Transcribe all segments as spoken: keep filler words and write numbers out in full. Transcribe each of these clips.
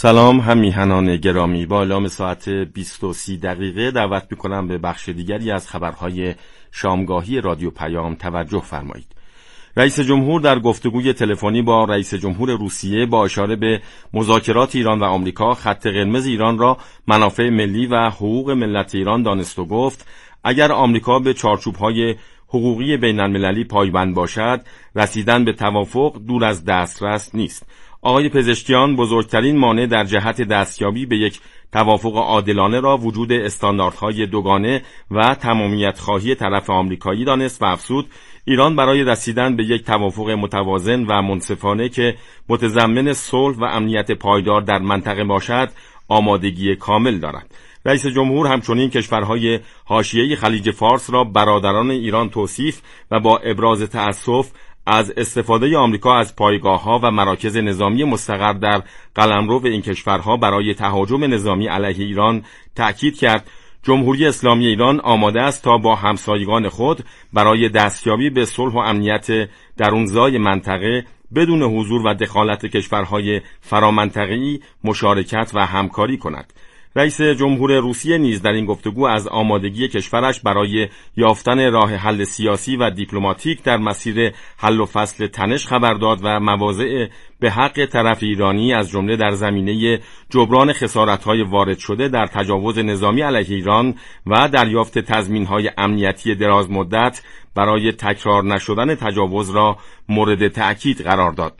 سلام هم میهنان گرامی، با اعلام ساعت بیست و سی دقیقه دعوت میکنم به بخش دیگری از خبرهای شامگاهی رادیو پیام توجه فرمایید. رئیس جمهور در گفتگوی تلفنی با رئیس جمهور روسیه با اشاره به مذاکرات ایران و آمریکا خط قرمز ایران را منافع ملی و حقوق ملت ایران دانست و گفت اگر آمریکا به چارچوب‌های حقوقی بین‌المللی پایبند باشد، رسیدن به توافق دور از دسترس نیست. آقای پزشکیان بزرگترین مانع در جهت دستیابی به یک توافق عادلانه را وجود استانداردهای دوگانه و تمامیت خواهی طرف آمریکایی دانست و افزود ایران برای رسیدن به یک توافق متوازن و منصفانه که متضمن صلح و امنیت پایدار در منطقه باشد آمادگی کامل دارد. رئیس جمهور همچنین کشورهای حاشیه خلیج فارس را برادران ایران توصیف و با ابراز تأسف از استفاده آمریکا از پایگاه‌ها و مراکز نظامی مستقر در قلمرو این کشورها برای تهاجم نظامی علیه ایران تأکید کرد جمهوری اسلامی ایران آماده است تا با همسایگان خود برای دستیابی به صلح و امنیت درونزای منطقه بدون حضور و دخالت کشورهای فرامنطقه‌ای مشارکت و همکاری کند. رئیس جمهور روسیه نیز در این گفتگو از آمادگی کشورش برای یافتن راه حل سیاسی و دیپلماتیک در مسیر حل و فصل تنش خبر داد و مواضع به حق طرف ایرانی از جمله در زمینه جبران خسارت‌های وارد شده در تجاوز نظامی علیه ایران و دریافت تضمین‌های امنیتی دراز مدت برای تکرار نشدن تجاوز را مورد تأکید قرار داد.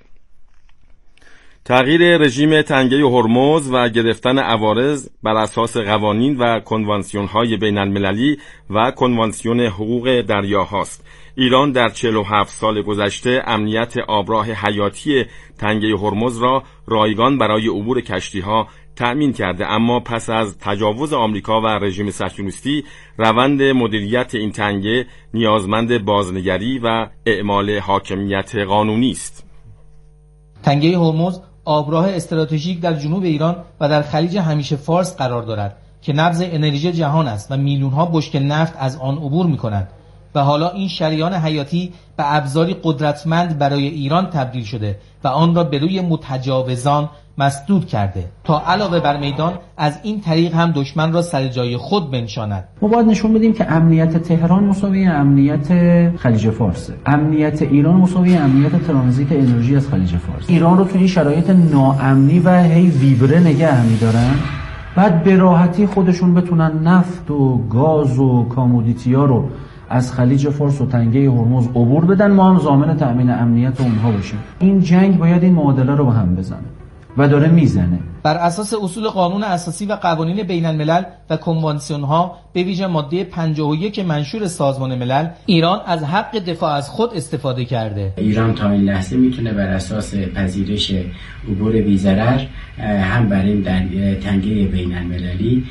تغییر رژیم تنگه هرمز و گرفتن عوارض بر اساس قوانین و کنوانسیون‌های بین‌المللی و کنوانسیون حقوق دریاهاست. ایران در چهل و هفت سال گذشته امنیت آبراه حیاتی تنگه هرمز را رایگان برای عبور کشتی‌ها تأمین کرده، اما پس از تجاوز آمریکا و رژیم صهیونیستی روند مدیریت این تنگه نیازمند بازنگری و اعمال حاکمیت قانونی است. تنگه هرمز آبراه استراتژیک در جنوب ایران و در خلیج همیشه فارس قرار دارد که نبض انرژی جهان است و میلیون‌ها بشکه نفت از آن عبور می‌کنند و حالا این شریان حیاتی به ابزاری قدرتمند برای ایران تبدیل شده و آن را به روی متجاوزان مسدود کرده تا علاوه بر میدان از این طریق هم دشمن را سر جای خود بنشاند. ما باید نشون بدیم که امنیت تهران مساوی امنیت خلیج فارس، امنیت ایران مساوی امنیت ترانزیت انرژی از خلیج فارس. ایران رو تو این شرایط ناامنی و هی ویبره نگه می‌دارن، بعد به راحتی خودشون بتونن نفت و گاز و کامودیتی‌ها رو از خلیج فارس و تنگه هرمز عبور بدن، ما هم ضامن تأمین امنیت اونها باشیم. این جنگ باید این معادله رو به هم بزنه و داره میزنه. بر اساس اصول قانون اساسی و قوانین بین الملل و کنوانسیون ها به ویژه ماده پنجاه و یک منشور سازمان ملل، ایران از حق دفاع از خود استفاده کرده. ایران تا این لحظه میتونه بر اساس پذیرش عبور بی‌ضرر هم بر این تنگه بین المللی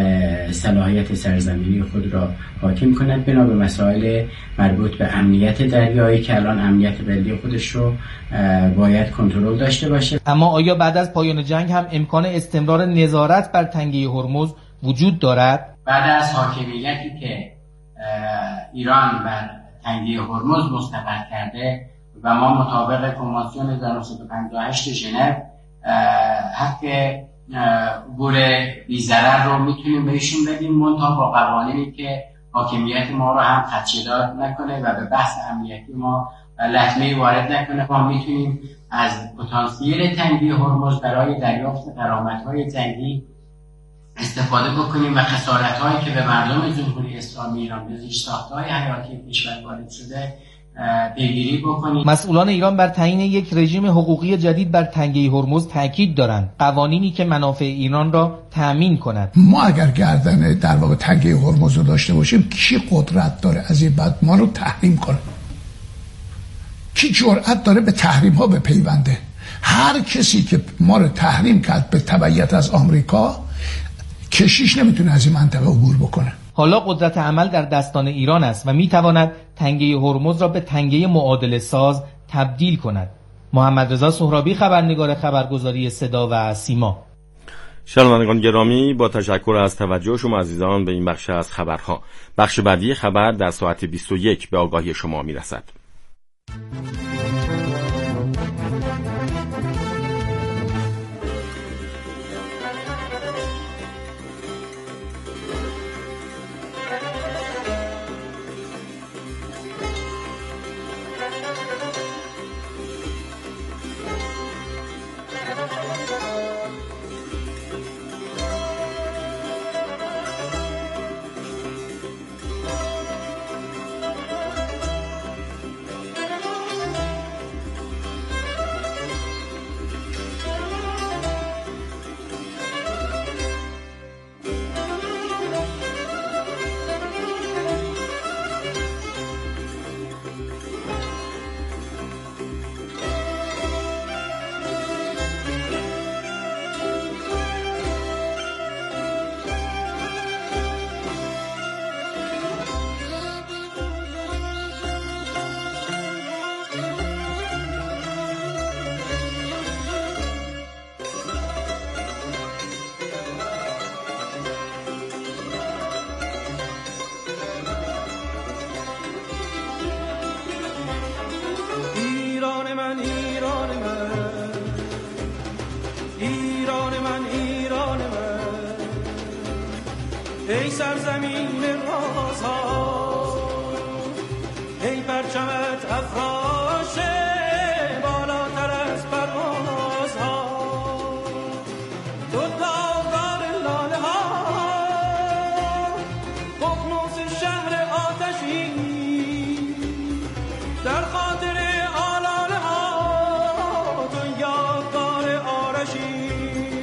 صلاحیت سرزمینی خود را حاکم کند بنا به مسائل مربوط به امنیت دریایی که الان امنیت ملی خودش رو باید کنترل داشته باشه. اما آیا بعد از پایان جنگ هم امکان استمرار نظارت بر تنگه هرمز وجود دارد؟ بعد از حاکمیتی که ایران بر تنگه هرمز مستقر کرده و ما مطابق کنوانسیون هزار و نهصد و پنجاه و هشت ژنو حق عبور بی‌ضرر رو میتونیم بهشون بدیم، منتها با قوانینی که حاکمیت ما رو هم خدشه‌دار نکنه و به بحث امنیتی ما لطمه وارد نکنه. ما میتونیم از پتانسیل تنگه هرمز برای دریافت غرامت‌های جنگی استفاده بکنیم و خسارت‌هایی که به مردم جمهوری اسلامی ایران به زیرساخت‌های حیاتی کشور وارد شده پیگیری بکنیم. مسئولان ایران بر تعیین یک رژیم حقوقی جدید بر تنگه هرمز تاکید دارند، قوانینی که منافع ایران را تأمین کند. ما اگر گردن در واقع تنگه هرمز رو داشته باشیم، کی قدرت داره از این بعد ما رو تحریم کنه؟ کی جرأت داره به تحریم ها بپیونده؟ هر کسی که ما رو تحریم کرد به تبعیت از آمریکا، کشیش نمیتونه از این منطقه عبور بکنه. حالا قدرت عمل در دستان ایران است و میتواند تنگه هرمز را به تنگه معادله ساز تبدیل کند. محمد رضا سهرابی، خبرنگار خبرگزاری صدا و سیما. شنوندگان گرامی، با تشکر از توجه شما عزیزان به این بخش از خبرها. بخش بعدی خبر در ساعت بیست و یک به آگاهی شما میرسد. زمین رازها، ای پرچمت افراشه بالاتر از پروازها، تو داغدار لاله ها، ققنوس شهر آتشی، در خاطر آلاله ها تو یادگار آرشی.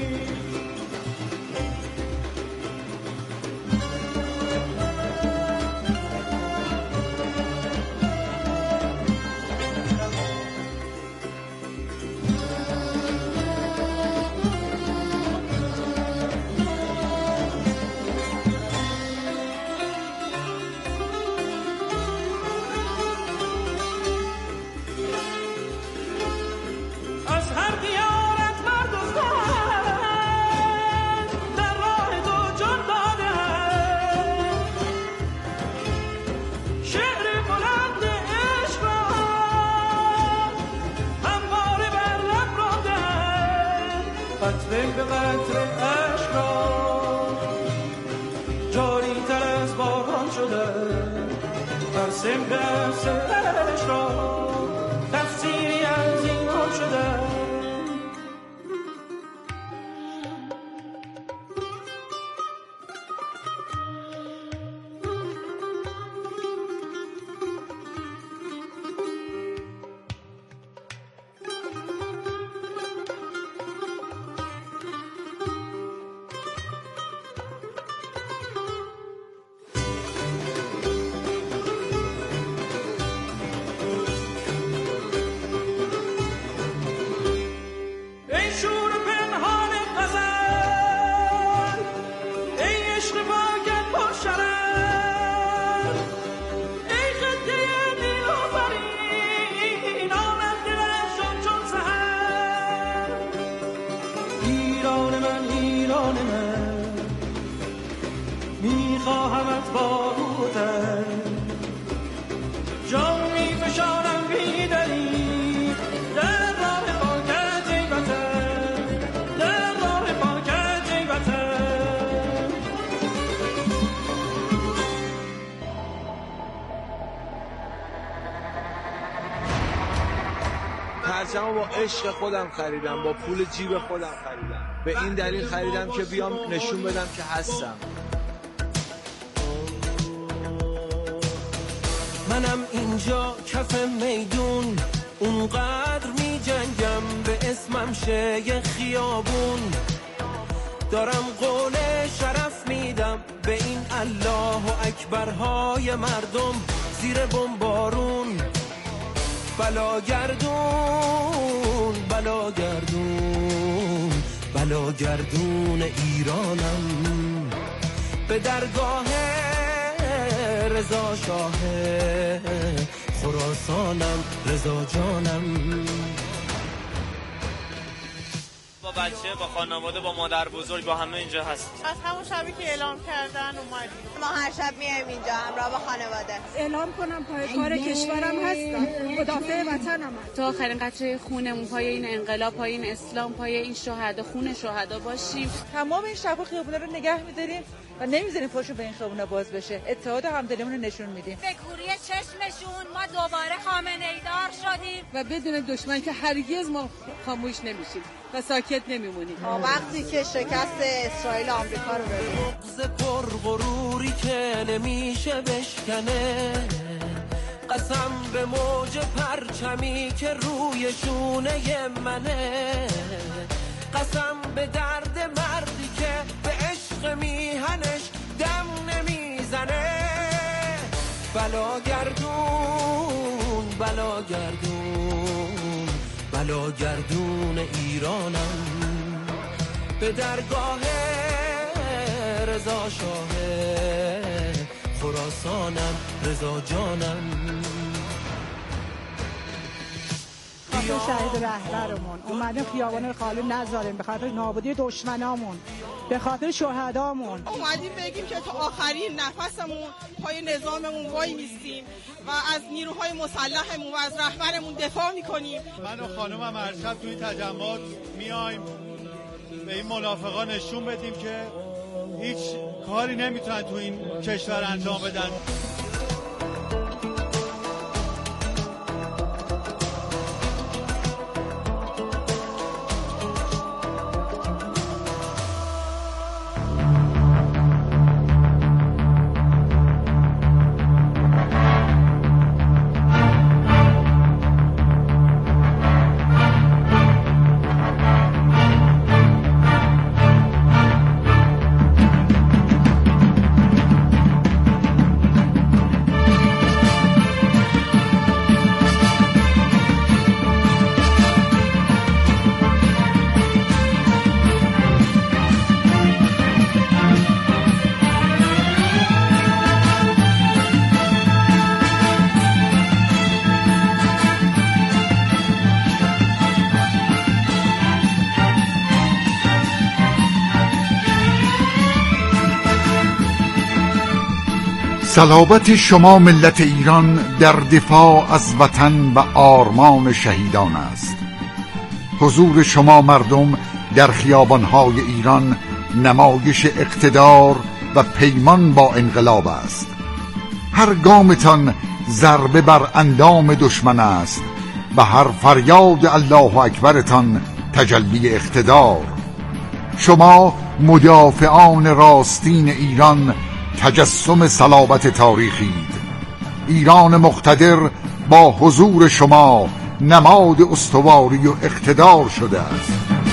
قطره به قطره عشق را جاری تر از باران شده، هر سمت از سرش را تفسیری از ایمان شده. میخواهمت با بودن جان میفشانم بیدلی در راه پاکت ای وطن، در راه پاکت ای وطن. پرچمو با عشق خودم خریدم، با پول جیب خودم خریدم، به این دلیل خریدم که بیام نشون بدم که هستم. منم اینجا کف میدون اونقدر می جنگم به اسمم شه یه خیابون، دارم قول شرف میدم به این الله و اکبرهای مردم زیر بمبارون. بلا گردون بلا گردون بلا گردون ایرانم، به درگاه رضا شاه خراسانم، رضا جانم. با بچه، با خانواده، با مادر بزرگ، با همه اینجا هست. از همون شبی که اعلام کردن اومدیم. ما هر شب میایم اینجا همراه با خانواده. اعلام کنم پای کار کشورم هستم، مدافع وطنم. تا آخرین قطره خونمون پای این انقلاب، پای این اسلام، پای این شهدا، خون شهدا باشیم. تمام این شب خیابونا رو نگه می‌داریم و نمیذاریم پاشو به این خیابونا باز بشه. اتحاد همدلیمون رو نشون میدیم. به کوری چشمشون ما دوباره خامنه‌ای دار شدیم و بدون دشمن که هرگز ما خاموش نمیشیم و ساکت نمیمونیم. وقتی که شکست اسرائیل آمریکا رو ببینیم، مغز پرغروری که نمیشه بشکنه، قسم به موج پرچمی که روی شونه منه، قسم به درد مردی که به عشق میهنش دم نمیزنه. بلا گردون بلا گردون بلا گردون ایرانم، به درگاه رضا شاه خراسانم، رضا جانم. خاطر شهید رهبرمون اومدیم خیابان خالی نذاریم، به خاطر نابودی دشمنامون، به خاطر شهدامون اومدیم بگیم که تا آخرین نفسمون پای نظاممون وای میستیم و از نیروهای مسلحمون و از رهبرمون دفاع میکنیم. من و خانومم هر شب توی تجمعات میایم به این منافقا نشون بدیم که هیچ کاری نمیتونن تو این کشور انجام بدن. صلابت شما ملت ایران در دفاع از وطن و آرمان شهیدان است. حضور شما مردم در خیابان‌های ایران نمایش اقتدار و پیمان با انقلاب است. هر گامتان ضربه بر اندام دشمن است و هر فریاد الله اکبرتان تجلی اقتدار. شما مدافعان راستین ایران تجسم صلابت تاریخید. ایران مقتدر با حضور شما نماد استواری و اقتدار شده است.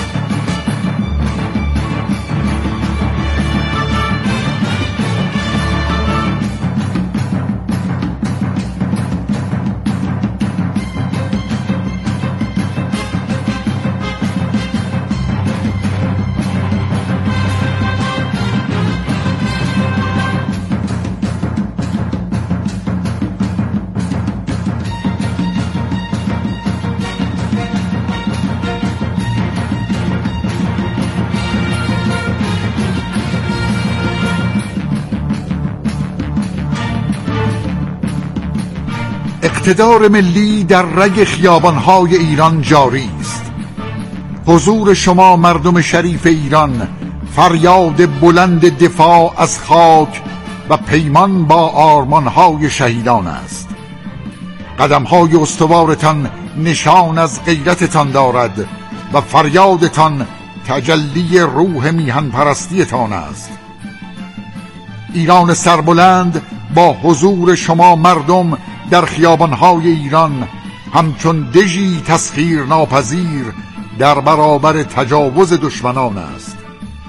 اقتدار ملی در رگ خیابان‌های ایران جاری است. حضور شما مردم شریف ایران فریاد بلند دفاع از خاک و پیمان با آرمان‌های شهیدان است. قدم‌های استوارتان نشان از غیرتتان دارد و فریادتان تجلی روح میهن پرستیتان است. ایران سربلند با حضور شما مردم در خیابان‌های ایران همچون دژی تسخیر ناپذیر در برابر تجاوز دشمنان است.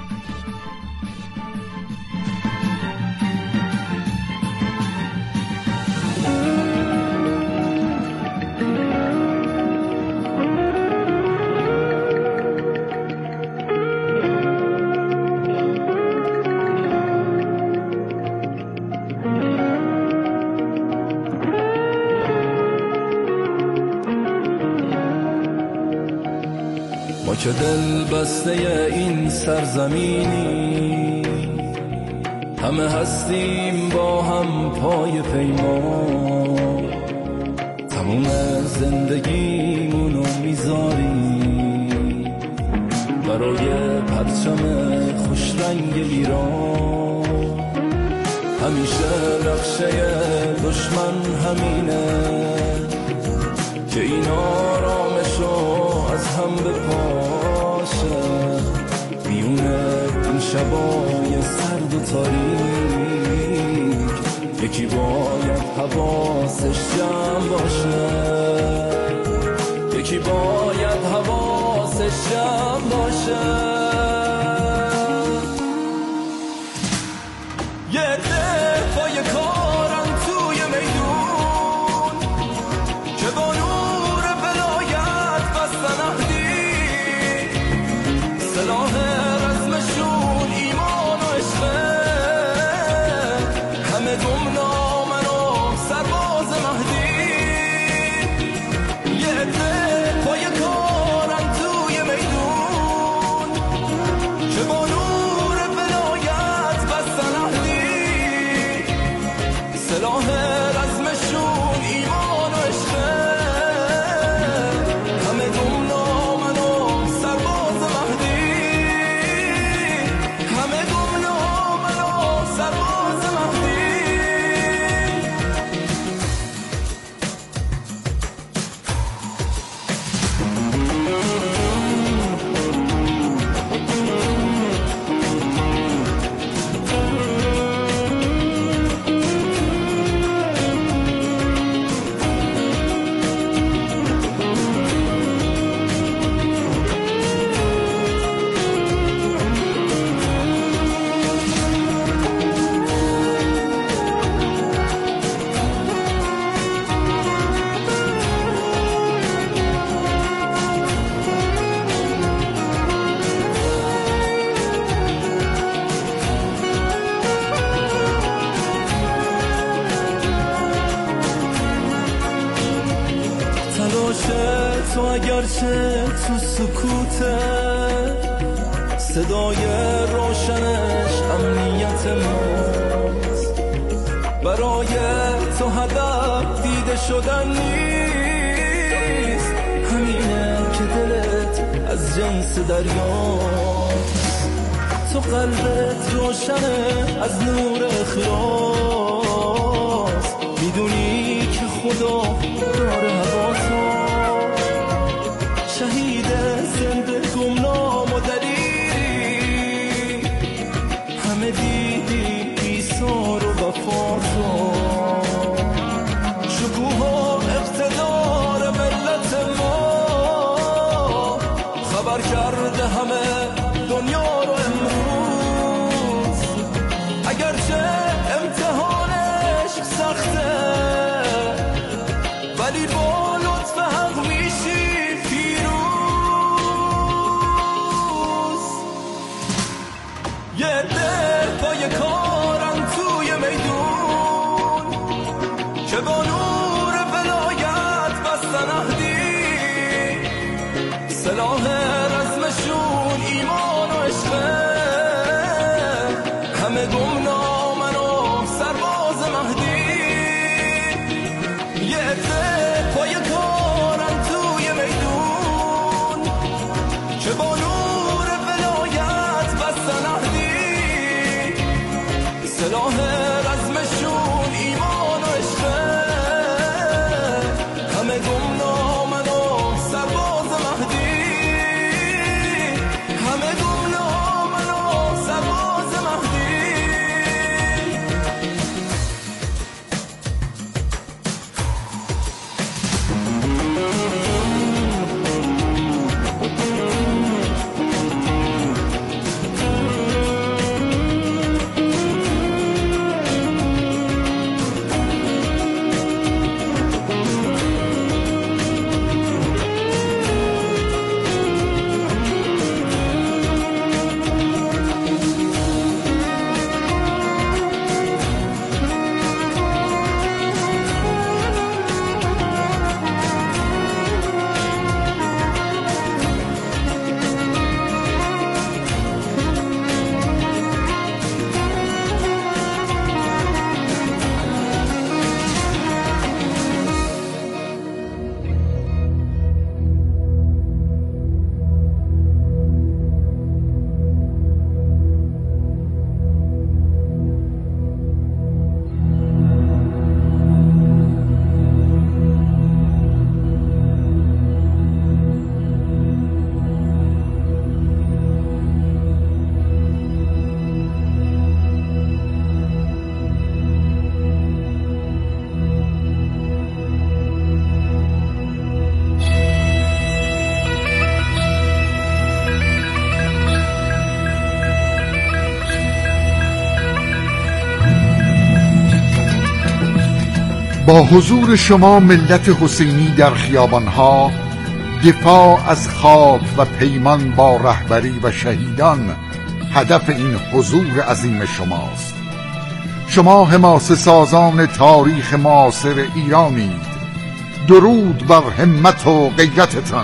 ما که دل بسته این سرزمینی، همه هستیم با هم پای پیمان، تموم زندگیمونو میذاریم برای پرچم خوش رنگ ایران. همیشه نقشه دشمن همینه که این آرامشو از هم بپاشه، میونه این شبای سرد و تاریک یکی باید حواسش جمع باشه، یکی باید حواسش جمع باشه. یه دفعه کارن توی میدون که با نور ولایت بستن اهدی، سلاح رزمشون ایمان و عشقه، همه گمنامن و سرباز مهدی. یه دفعه کارن توی میدون باشه تو اگرچه تو سکوته، صدای روشنش امنیت ماست. برای تو هدف دیده شدن نیست، همینه که دلت از جنس دریاست. تو قلبت روشنه از نور اخلاص، میدونی که خدا داره حواسو. شهید زنده گمنام و دلیری، همه دیدی ایثار و وفاسو. شکوه و اقتدار ملت ما خبر کرده همه دنیا رو امروز. اگرچه امتحانش سخته، ولی با لطف حق میشی پیروز. یه عده پای کارن توی میدون که با نور ولایت بستن عهدی. سلاح رزمشون ایمان و عشقه، همه گمنامن و سرباز مهدی. یه عده پای کارن توی میدون که با نور ولایت بستن عهدی. سلاح رزمشون ایمان و عشقه، همه گمنامن و سرباز مهدی. همه گمنامن و سرباز مهدی. با حضور شما ملت حسینی در خیابانها، دفاع از خاک و پیمان با رهبری و شهیدان هدف این حضور عظیم شماست. شما حماسه سازان تاریخ معاصر ایرانید. درود بر همت و غیرتتان.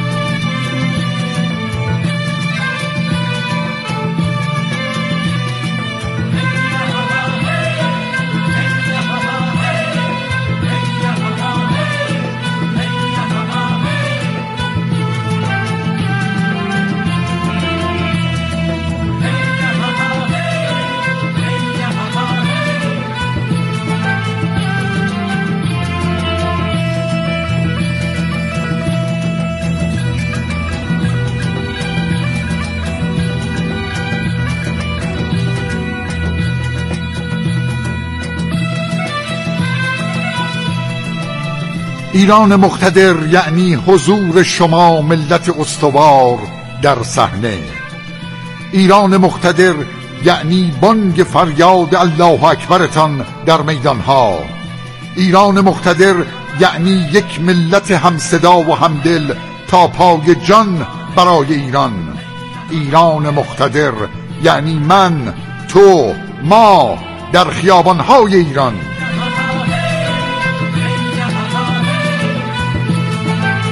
ایران مقتدر یعنی حضور شما ملت استوار در صحنه. ایران مقتدر یعنی بانگ فریاد الله اکبرتان در میدانها. ایران مقتدر یعنی یک ملت همصدا و همدل تا پای جان برای ایران. ایران مقتدر یعنی من، تو، ما در خیابانهای ایران.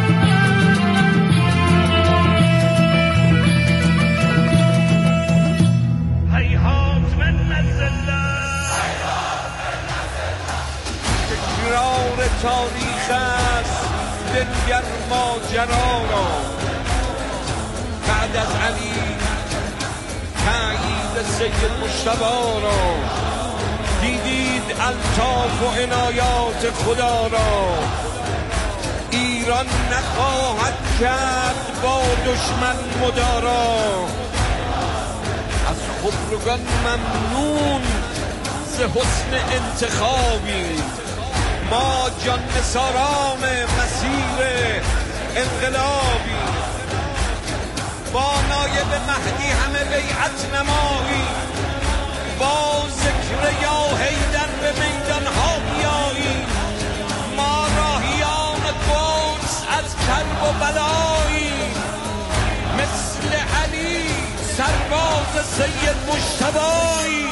ماجرا را. بعد از علی تأیید سید مجتبی را، دیدید الطاف و عنایات خدا را. ایران نخواهد کرد با دشمن مدارا، از خبرگان ممنون ز حسن انتخابی. ما جان نثاران مسیر انقلابی، با نایب مهدی همه بیعت نمایی، با ذکر یا حیدر به میدان ها بیایی. ما راهیان قدس از کرب و بلایی، مثل علی سرباز سید مجتبی.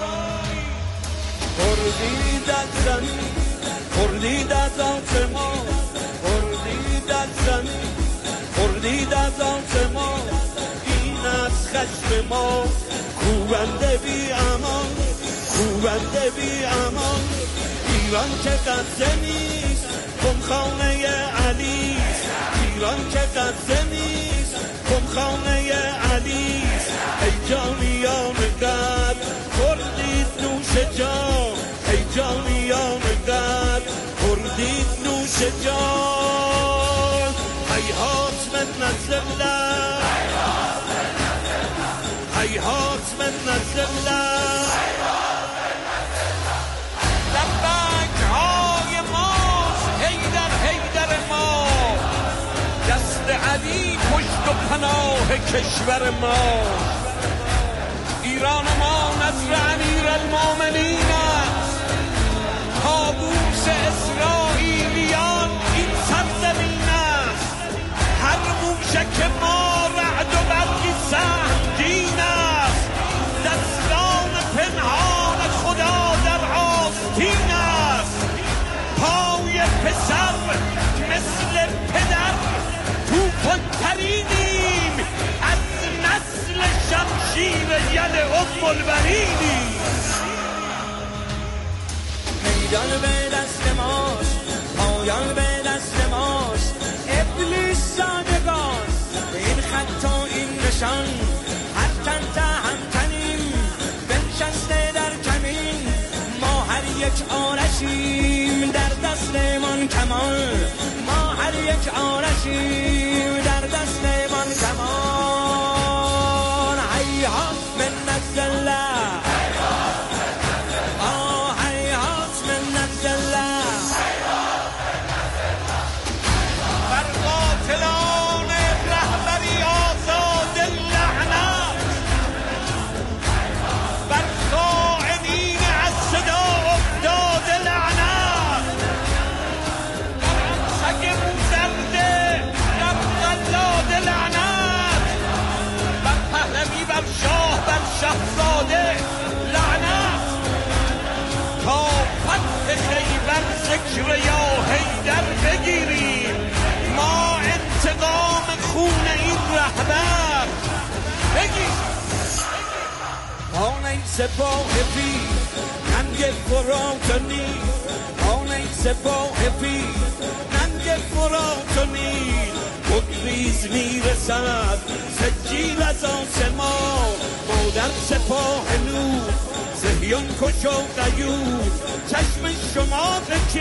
خردید از زمین، خردید از آسمان، خردید از زمین، خردید از آسمان. این از خشم ما کوبنده بی امان، کوبنده بی امان. ایران که غزه نیست خمخانه علی، ایران که غزه نیست خمخانه علی. ای جانیان قد خوردید نوش جان، ای جانیان قد خوردید نوش جان. هیهات من نزل الله، هیهات من نزل الله. لبک های ماست حیدر حیدر ما، دست علی پشت و پناه کشور ما. ایران ما نصر امیر المومنین است، طاووس اسرائیلیان این سرزمین است. هر موشک ما رعد و برقی سهمگین است، دستان پنهان خدا در آستین است. پای پسر مثل پدر توفان‌ترینیم، از نسل شمشیر یل ام البرینیم. میدان به دست ماست، پایان به دست ماست. ابلیس زادگان به این خط و این نشان، هر تن تهمتنیم بنشسته در کمین. ما هر یک آرشیم در دستمان کمان، ما هر یک آرشیم در دستمان کمان. هیهات من نزل الله، قاتلان رهبری آزاد لعنت، بر خائنین از صدا افتاد لعنت. بر سگ موزرده در قلاد لعنت، بر پهلوی بر شاه بر شهزاده لعنت. تا فتح خیبر ذکر یا حیدر بگیریم، ما انتقام خون این رهبر بگیریم. آن ای سپاه پیر ننگ فرات و نیل، آن ای سپاه پیر ننگ فرات و نیل. بگریز میرسد سجیل از آسمان، ما در سپاه نور زهیان کش و غیور. چشم شما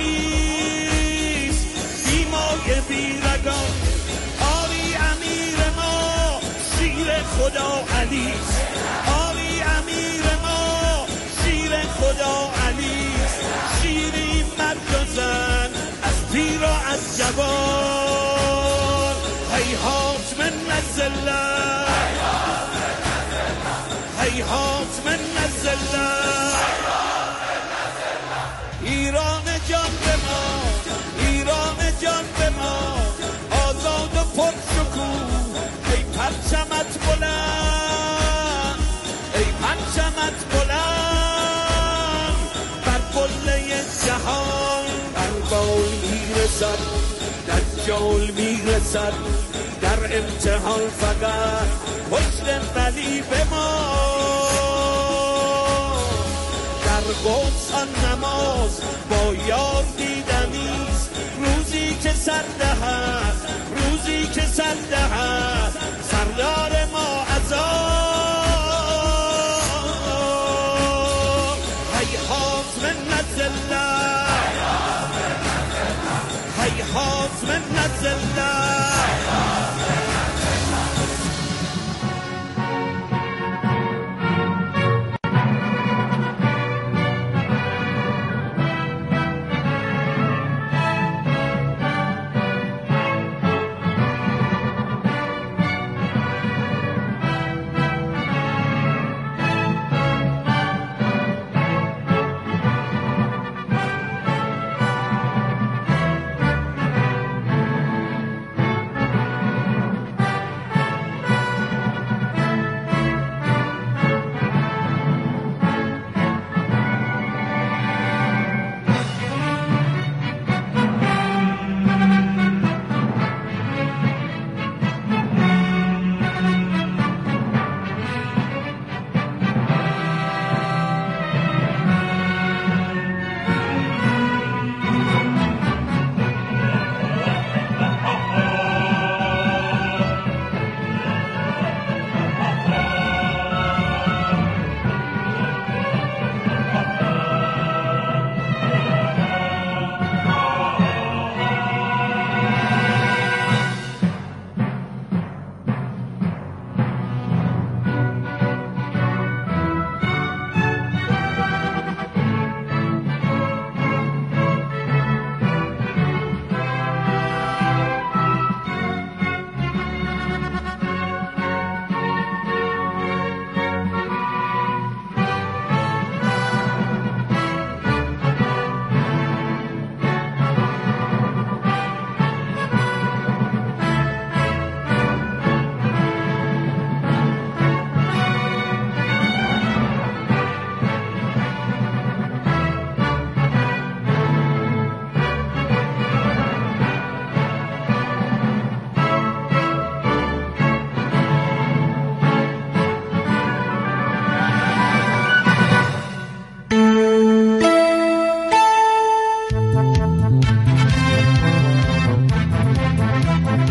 کیست بیمای بیرگان، آری امیر ما شیر خدا علیست، آری امیر ما شیر خدا علیست. شیری مرد و زن از پیر و از جوان. هیهات من نزل الله، هیهات من نزل الله. ایران جان به ما، ایران جان به ما، آزاد و پرشکوه. ای پرچمت بلند، ای پرچمت بلند، بر قله جهان. ارباب میرسد دجال میرسد، در امتحان فقط حسن ولی به ما. در قدس آن نماز با یار دیدنیست، روزی که سرده هست روزی که سرده هست سردار ما عذاب هیهات منت الله هیهات منت الله